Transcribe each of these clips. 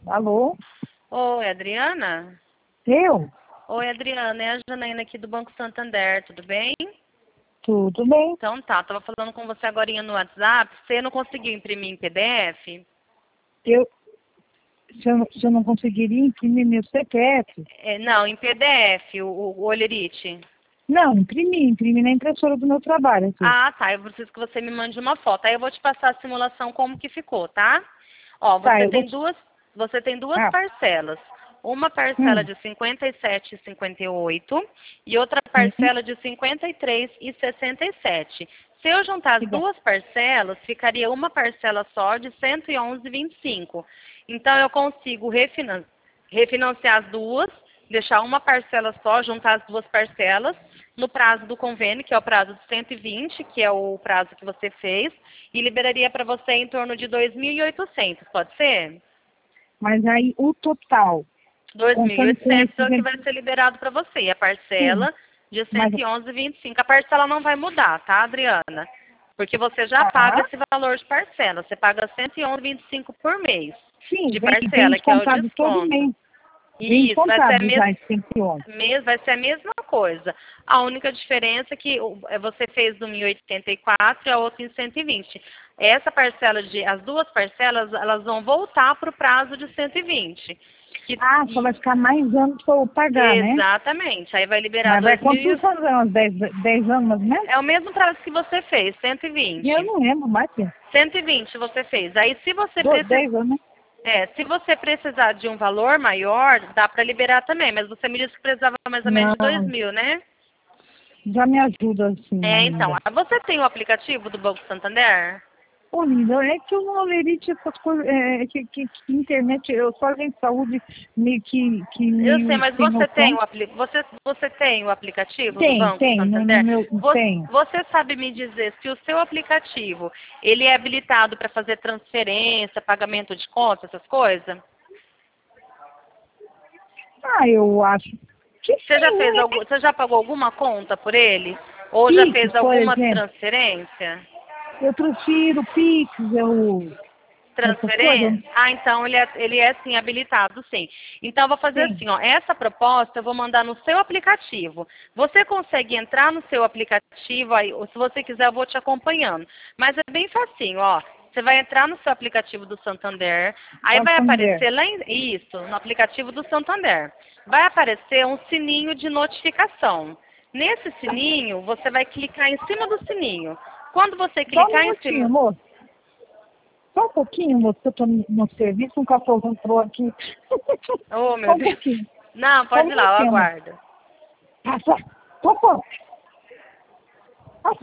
Alô? Oi, Adriana? Eu? Oi, Adriana, é a Janaína aqui do Banco Santander, tudo bem? Tudo bem. Então tá, tava falando com você agorinha no WhatsApp, você não conseguiu imprimir em PDF? Eu, se eu não conseguiria imprimir meu CPF. Não, em PDF, o Olerite. Não, imprimi na impressora do meu trabalho aqui. Ah, tá, eu preciso que você me mande uma foto. Aí eu vou te passar a simulação como que ficou, tá? Ó, Tá, você tem duas Ah, parcelas. Uma parcela hum, de 57,58 e outra uhum, parcela de 53,67. Se eu juntar as igual. duas parcelas, ficaria uma parcela só de 111,25. Então eu consigo refinanciar as duas, deixar uma parcela só, juntar as duas parcelas no prazo do convênio, que é o prazo de 120, que é o prazo que você fez, e liberaria para você em torno de 2.800, pode ser? Mas aí o total, contando com 2.800 é esses... o que vai ser liberado para você. E a Sim, parcela de mas... 111,25. A parcela não vai mudar, tá, Adriana? Porque você já paga Ah, esse valor de parcela. Você paga 111,25 por mês sim, de vem parcela, que é o descontado todo desconto. mês. Vem Isso, descontado já esse 111. vai ser a mesma coisa. A única diferença é que você fez do 1.084 e a outra em 120. Essa parcela as duas parcelas, elas vão voltar para o prazo de 120. Ah, só vai ficar mais anos para eu pagar, né? Exatamente. Aí vai liberar Mas vai 2.000. quantos anos? 10 anos mais ou menos? É o mesmo prazo que você fez, E eu 120. não lembro mais, filho. 120 você fez. Aí se você 10 anos, né? se você precisar de um valor maior, dá para liberar também, mas você me disse que precisava mais ou menos de Não, 2.000, né? já me ajuda assim Então, ainda. você tem o aplicativo do Banco Santander? Ô, linda, é que eu não lerite essas coisas, que internet, eu só em saúde Eu sei, meio mas sem você tem noção. você tem o aplicativo do Banco Tem, no Santander? meu, tem. Você sabe me dizer se o seu aplicativo, ele é habilitado para fazer transferência, pagamento de conta, essas coisas? Ah, eu acho que sim, né? Você já pagou alguma conta por ele? Ou já Pix, fez por alguma exemplo. transferência? Eu prefiro Pix, essas coisas. Transferência? Ah, então ele é sim habilitado, sim. Então eu vou fazer Sim. assim, ó, essa proposta eu vou mandar no seu aplicativo. Você consegue entrar no seu aplicativo, aí, ou se você quiser eu vou te acompanhando. Mas é bem facinho, ó. Você vai entrar no seu aplicativo do Santander, aí vai Santander. aparecer isso, no aplicativo do Santander. Vai aparecer um sininho de notificação. Nesse sininho, você vai clicar em cima do sininho. Quando você Só um clicar em minutinho, cima. moço. Só um pouquinho, moço, que eu tô no serviço, um cachorro entrou aqui. Oh, Só meu um Deus. pouquinho. Não, Só um pode ir lá, eu minutinho, moço. aguardo. Passa. Passa. Passa.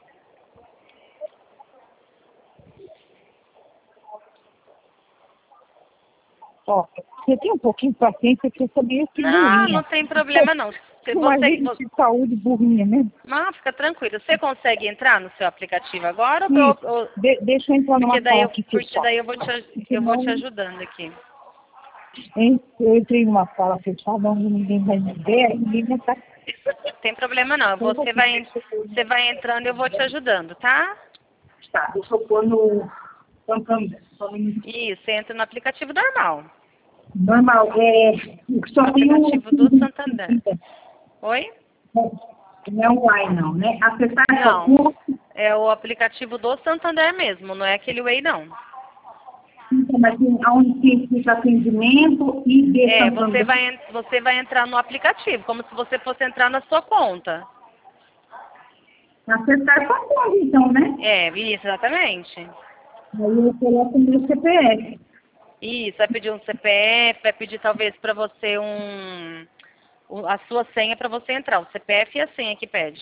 Ó, você tem um pouquinho de paciência, porque eu sou meio que Não, não burrinha. tem problema não. Uma vida de saúde burrinha mesmo. Não, fica tranquilo. Você consegue entrar no seu aplicativo agora? Isso. Deixa eu entrar numa Porque sala aqui porque fechada. daí eu vou te Senão, ajudando aqui. hein, eu entrei numa sala fechada onde ninguém vai me ver, aí ninguém vai estar. Tem problema não. Eu vou Você vai entrando e eu vou te ajudando, tá? Tá, deixa eu pôr no Santander. Só um minutinho. Isso, entra no aplicativo normal. Normal, No só tem o... aplicativo do Santander. Oi? Não é online, não, né? Acessar essa Não. curso, É o aplicativo do Santander mesmo, não é aquele Way não. mas onde tem esse atendimento e de É, Santander. você vai entrar no aplicativo, como se você fosse entrar na sua conta. Acessar essa conta, então, né? É, isso, exatamente. Aí eu coloco o meu CPF. Isso, vai pedir um CPF, vai pedir talvez para você a sua senha para você entrar. O CPF e a senha que pede.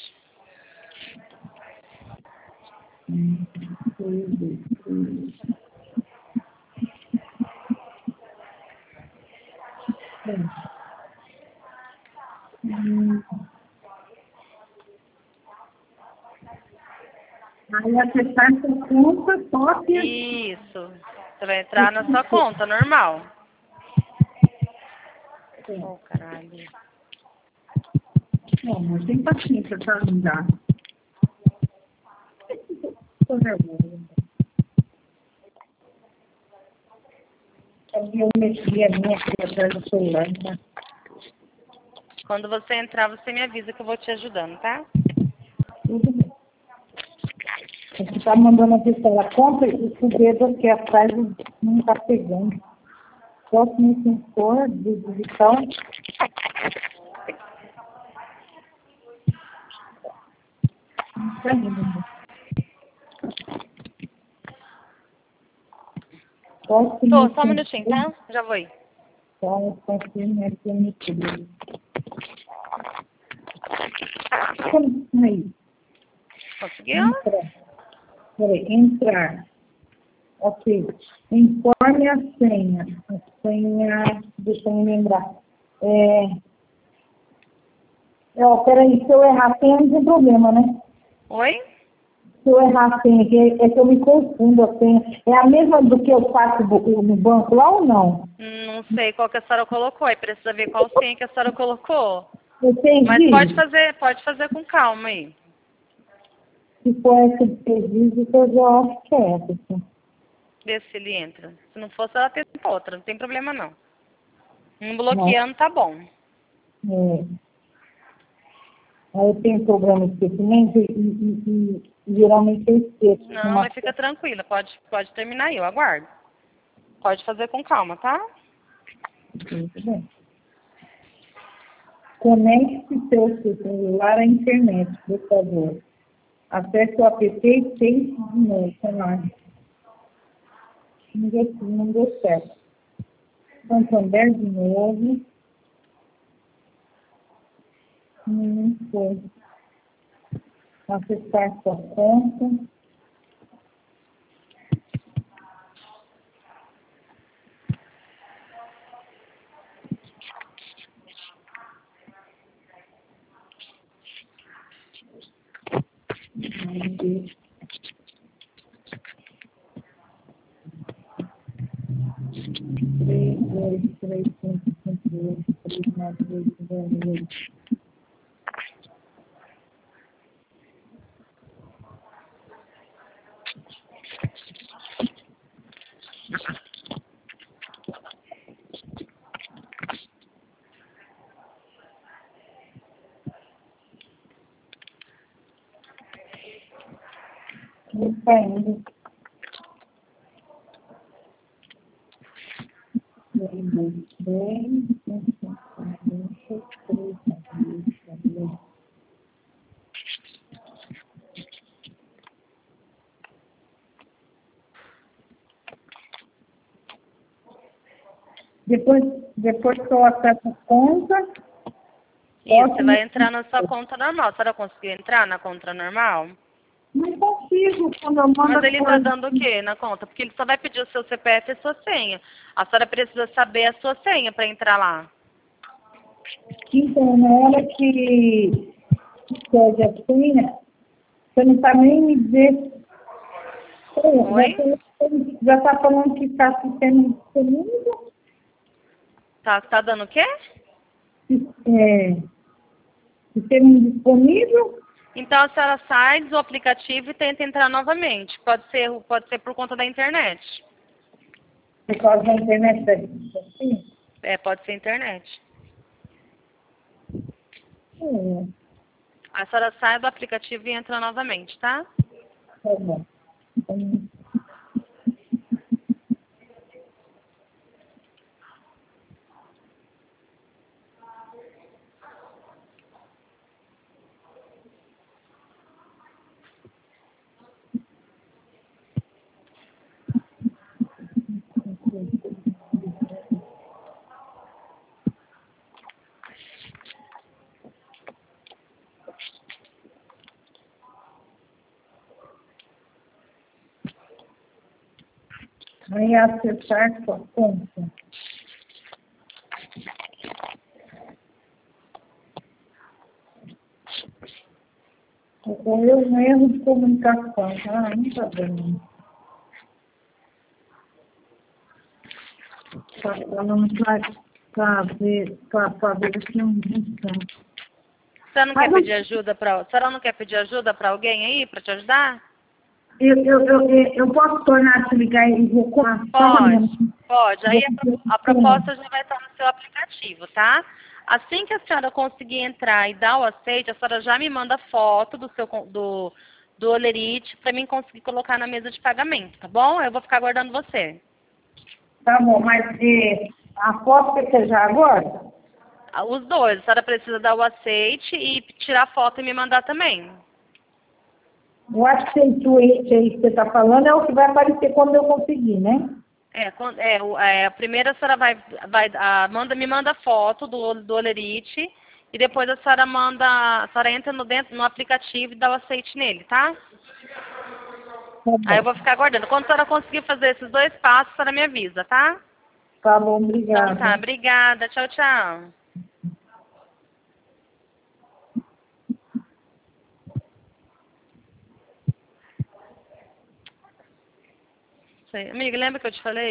Aí acessar essa conta, cópia. Isso. Você vai entrar na sua conta, normal. Oh, caralho. Não, mas tem paciência para ajudar. Tô nervosa. A biometria minha aqui atrás do celular, tá? Quando você entrar, você me avisa que eu vou te ajudando, tá? Tudo bem. Você tá mandando aqui se ela compra e o dedo aqui atrás não tá pegando. Posso me impor de digital? Não tá indo. Posso Tô, me só um minutinho, impor? tá? Já vou ir. Então, confirme a biometria. Como aí? Conseguiu? Entrar. Peraí, entrar. Ok. Informe a senha. A senha, deixa eu me lembrar. Peraí, se eu errar a senha, não tem problema, né? Oi? Se eu errar a senha, é que eu me confundo a senha. É a mesma do que eu faço no banco lá ou não? Não sei qual que a senhora colocou. Aí precisa ver qual senha que a senhora colocou. Eu Mas entendi. pode fazer com calma aí. Se for essa de pedido, eu já acho que é essa. Assim. Vê se ele entra. Se não fosse, ela tenta outra. Não tem problema, não. Um Não. bloqueando tá bom. Aí eu tenho problema de esquecimento e geralmente eu esqueço. Não, mas fica tranquila. Pode terminar aí, eu aguardo. Pode fazer com calma, tá? Muito bem. Conecte seu celular à internet, por favor. Acesse o app e tente de novo. Não deu certo. Santander de novo. Não foi. Acessar sua conta. Três, dois, três, cinco, cinco, oito, três, nove, oito, dois, oito. Não está indo. Depois que eu acesso a conta, Isso, você vai entrar na sua conta normal. A senhora conseguiu entrar na conta normal? não consigo quando eu mando Mas a ele tá coisa. dando o quê na conta? Porque ele só vai pedir o seu CPF e a sua senha. A senhora precisa saber a sua senha para entrar lá. Então, na hora que pede a senha, você não está nem me dizer. Oi? Já está falando que está sistema disponível. Tá dando o quê? Sistema disponível. Então a senhora sai do aplicativo e tenta entrar novamente. Pode ser por conta da internet. Por causa da internet da gente, assim. Pode ser internet. É, A senhora sai do aplicativo e entra novamente, tá? tá bom. Então, aí acessar sua conta. Ocorreu um erro de comunicação. Ah, não está bem. Está falando para ver aqui um instante. A senhora não quer pedir ajuda para alguém aí para te ajudar? Eu posso tornar se ligar e vou Pode. Aí a proposta já vai estar no seu aplicativo, tá? Assim que a senhora conseguir entrar e dar o aceite, a senhora já me manda foto do Olerite para mim conseguir colocar na mesa de pagamento, tá bom? Eu vou ficar aguardando você. Tá bom, mas a foto que você já agora? Os dois. A senhora precisa dar o aceite e tirar foto e me mandar também. Eu acho que esse tweet aí que você está falando é o que vai aparecer quando eu conseguir, né? A primeira a senhora me manda foto do Olerite e depois a senhora entra no aplicativo e dá o aceite nele, tá? Tá Aí eu bom. vou ficar aguardando. Quando a senhora conseguir fazer esses 2 passos, a senhora me avisa, tá? Tá bom, Então tá, obrigada. obrigada. Tchau, tchau. Amiga, lembra que eu te falei?